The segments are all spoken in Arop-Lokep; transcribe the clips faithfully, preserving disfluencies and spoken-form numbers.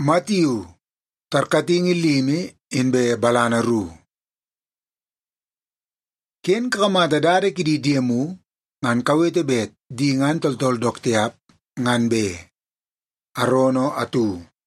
Matiu, tarkating ilimi inbe balana ru. Ken kakamata dare kidi diemu ngan kawete bet di ngan toltol doktiap ngan be. Arono atu.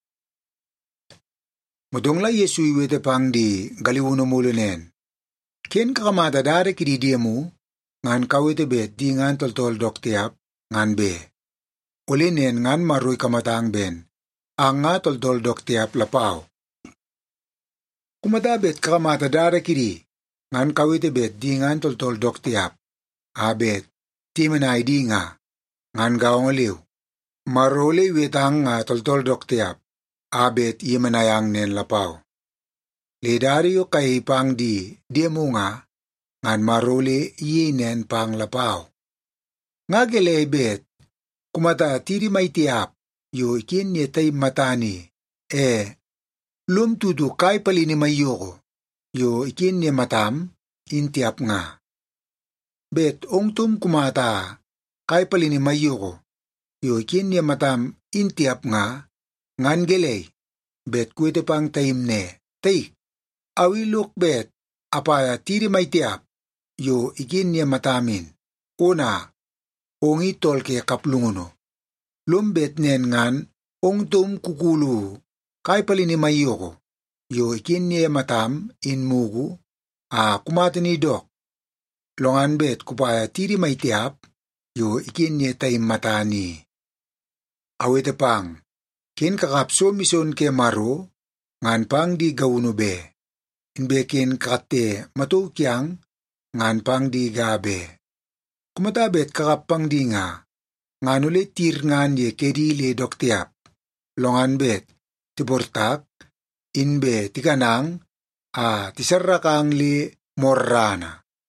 Mudongla Yesu iwete pang di galiwuno mulunen. Ken kakamata dare kidi diemu ngan kawete bet di ngan toltol doktiap ngan be. Ulinen ngan marui kamatang ben. Ang nga toltol doktiap lapao. Kumata bet kakamata dare kidi ngan kawete bet di ngan toltol doktiap. Abet timenay di nga ngan gawang liw. Marole wetang nga toltol doktiap. Abet imanayang nen lapao. Ledario kay pang di diemu nga ngan marole yinen pang lapao. Nga gele bet kumata tiri may tiap yo ikin yetay matani e lum tutu kay palini mayoko yo ikin ye matam intiap nga. Bet ongtum kumata kay palini mayoko yo ikin ye matam intiap nga ngan gelay bet kwete pang taim ne tay awilok bet apaya tiri may tiap yo ikin ye matamin una ongi tol ke kaplunguno. Lumbet nen ngan ongtum kukulu kay palini mayoko yo ikin ye matam in mugu a kumatini dok. Longan bet kupaya tiri may tiap yo ikin ye taim matani. Awete pang ken kakapso mison ke maro ngan pang di gawuno be. Inbe ken kakate matu kyang ngan pang di gabe. Kumata bet kakapang di nga ngan ulit tir ngan ye kedi le doktiap. Longan bet tibortak inbe tikanang a tisarrakang li morrana.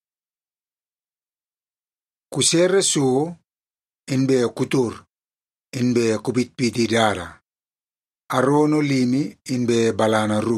Kusere so inbe kutur inbe kubitpiti dara. Arono limi inbe balana ru.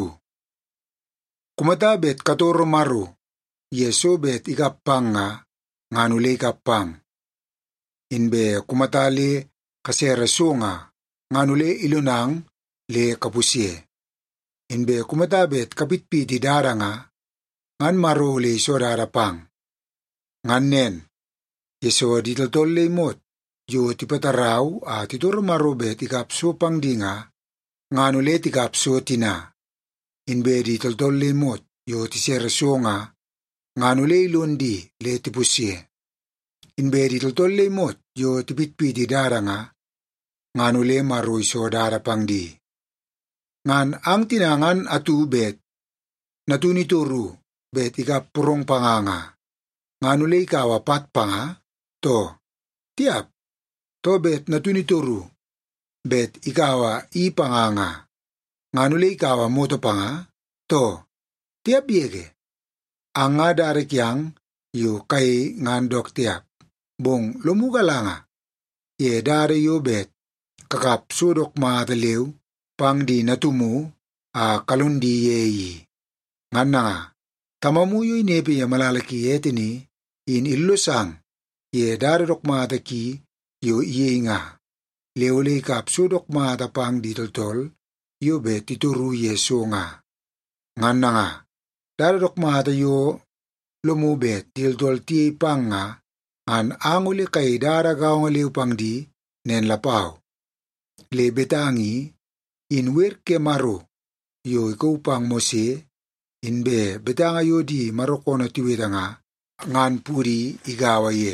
Kumata bet katoro maru yeso bet ikapang nga nganule ikapang. Inbe kumatali kasere so nga nganule ilunang le kapusye. Inbe kumatabet kapitpiti dara nga ngan maro le iso dara pang. Ngan nen yeso ditoltol le mot yo tipataraw a tituro maro bet ikapso pang di nga nganule tikapso tina. Inbe ditoltol le mot yo tisere so nga nganule ilundi le tipusye. Inbe ditoltol le mot yo tipitpiti dara nga nganule maro iso dara pang di. Ngan ang tinangan atu bet natunituru bet ikapurong panganga. Nganule ikawapat panga to tiap to bet natunituru bet ikawa ipanganga. Nganule ikawa moto panga to tiap yege. Ang nga darekyang yo kay ngan dok tiap. Bong lumugalanga ye dare yo bet kakap sudok maataliw pang di natumu a kalundi yeyi. Ngan nga tamamuyo inepe ya malalaki etini in illusang ye dare dok maataki yo iye nga. Leole kap sudok maata pang di toltol yo bet tituru yeso nga. Ngan nga dare dok maata yo lumubet tiltol ti pang nga an anguli kay dara gawang liw pang di nen lapao. Le betangi in wer ke maro yo ikaw pang mose inbe betanga yo di marokono tiwita nga ngan puri igawa ye.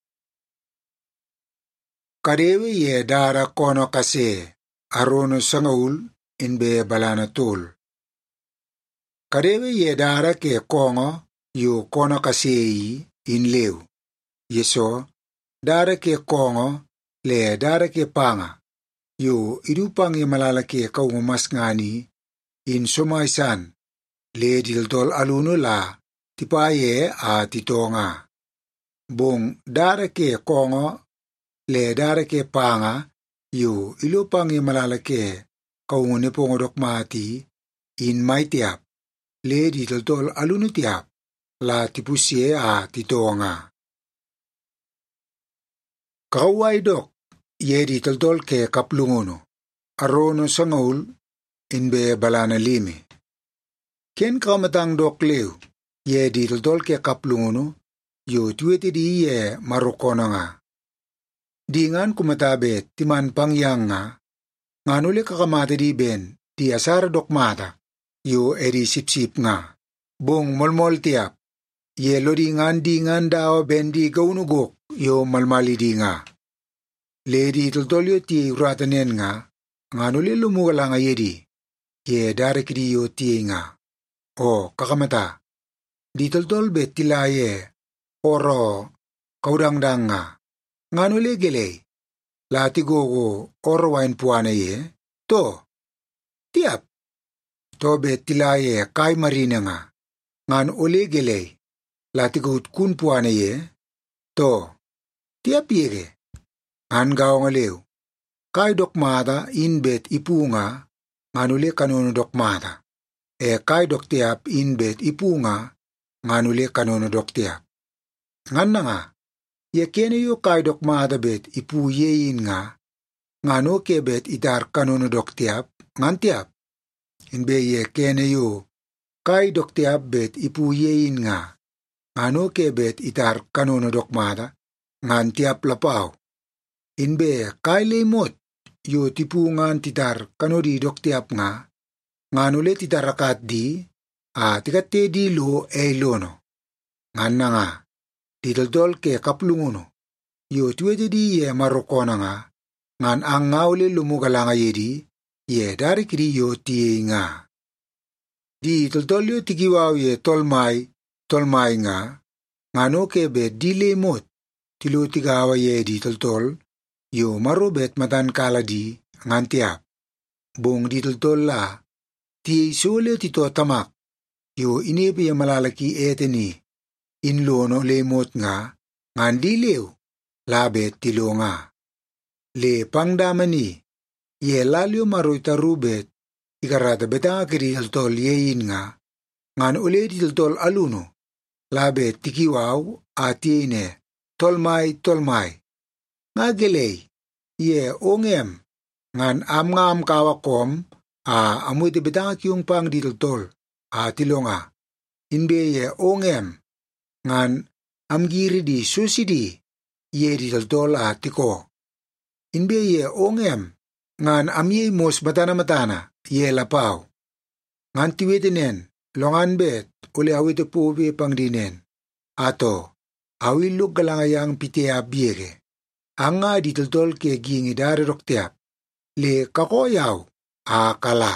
Kadewe ye dara kono kase arono sangaul inbe balana tol. Kadewe ye dara ke kongo yo kono kase in lew. Yeso dara ke kongo le dara ke panga yo idupang ye malalaki kaumamas ngani in sumaisan le diltol aluno la tipaye a titonga. Bong dara ke kongo le dara ke panga yo ilupang ye malalaki kaungone pongodok mati in may tiap le diltol aluno tiap la tipusye a titonga. Kawai dok ye di toltol ke kaplungono. Arono sangaul inbe balana limi. Ken kamatang dok leu, ye di toltol ke kaplungono, yo tuwete di ye marokona nga. Di ngan kumatabet timan pangyang nga, nganule kakamata di ben, di asara dok mata, yo eri sip-sip nga. Bong molmol tiap, ye lodi ngan di ngan dao ben di gaunugok, yo malmali di nga. Le di toltol yo ti uratanen nga, nganule lumugala nga ye di, ye darek di yo ti nga. O kakamata, di toltol bet tila ye, oro kaudangdang nga. Nganule gelay, lati gogo oro wain puana ye, to, tiap, to bet tila ye kai marina nga. Ngan ole gelay, lati gout kun puana ye, to, tiap yege. Ngan gao nga lew, kai dokmata in bet ipu nga, nganule kanono dokmata. E kai dok tiap in bet ipu nga, nganule kanono dok tiap. Ngan na nga, ye kene yo kai dok mata bet ipu yein nga, ngano ke bet itar kanono dok tiap, ngan tiap. Inbe ye kene yo kai dok tiap bet ipu yein nga, ngano ke bet itar kanono dok mata, ngan tiap lapau. Inbe kai lemot yo tipu ngan titar kanodi dok tiap nga, nganule titarakat di, a tikate di lo e lono. Ngan na nga, ditoltol ke kaplungono, yo tuwete di ye marokona nga, ngan ang ngaule lumugala nga ye di, ye dari kiri yo tiye nga. Di toltol yo tigiwaw ye tolmay, tolmay nga, ngano ke bet di lemot, tilo tigawa ye di toltol, yo marobet matan kala di, ngan tiap. Bong di toltol la, tiye isole tito tamak, yo inepe ye malalaki eteni, in lono lemot nga, ngan di lew, labet tilo nga. Le pangdamani, ye lalyo maroy tarubet, ikarata betanga kiri toltol yein nga, ngan ule di toltol aluno, labet tikiwaw at yene, tolmay tolmay. Nga gelay, ye ongem, ngan am nga am kawakom, a amoy te betanga kiyong pang di toltol, a tilo nga. Inbe ye ongem, ngan am giri di susidi, ye di toltol a tiko. Inbe ye ongem, ngan am ye mos matana-matana, ye lapaw. Ngan tiwetinen, longan bet, ule awite pobe pang dinen. Ato, awilog galangayang pitea biege. Ang nga di toltol ke gingi dari roktiap, le kakoyaw, a kala.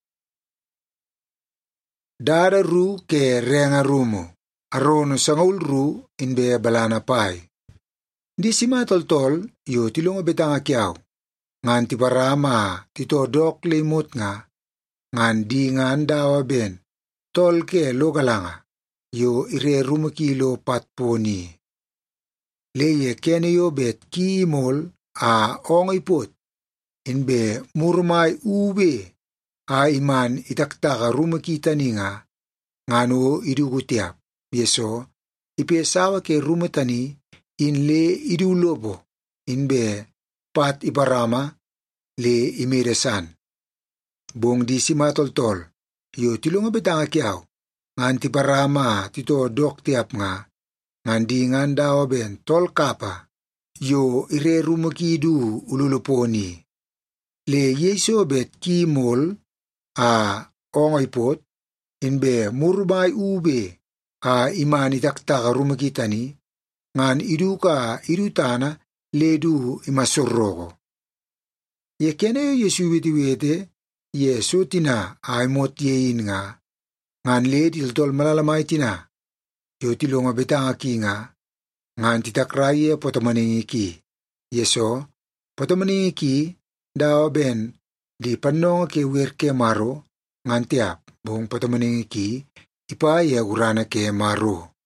Dara ru ke renga rumo, arono sangaul ru inbe balana pai. Di sima toltol, yo tilong betanga kiaw, ngan tiparama tito dok lemot nga, ngan di ngan dawa ben, tol ke logalanga, yo ire rumo kilo patponi. Le ye kene yo bet kimol a ongipot, inbe murmay ube, a iman itaktaka rumakita ni nga, ngano idugutiap, yeso, ipesawa ke rumatani, inle idulobo, inbe pat iparama, le imiresan. Bong di si matoltol, yo tilong betanga kiaw, ngan tiparama tito dok tiap nga, ngan di ngan dawa ben tol kapa, yo ire rumakidu ululuponi. Le yeso bet kimol, a ongoipot, inbe murbay ube, a imani taktaka rumakitani, ngan iduka idutana ledu imasurrogo. Ye kene yo yesu witi wete, ye sotina ay mot yein nga, ngan ledi toltol malalamay tina, yo tilonga betanga ki nga, ngan titakraye potomaningi ki. Yeso, potomaningi ki, dawa ben, di panonga ke wer ke maro, ngan tiap, buong potomaningi ki, ipa ye urana ke maro.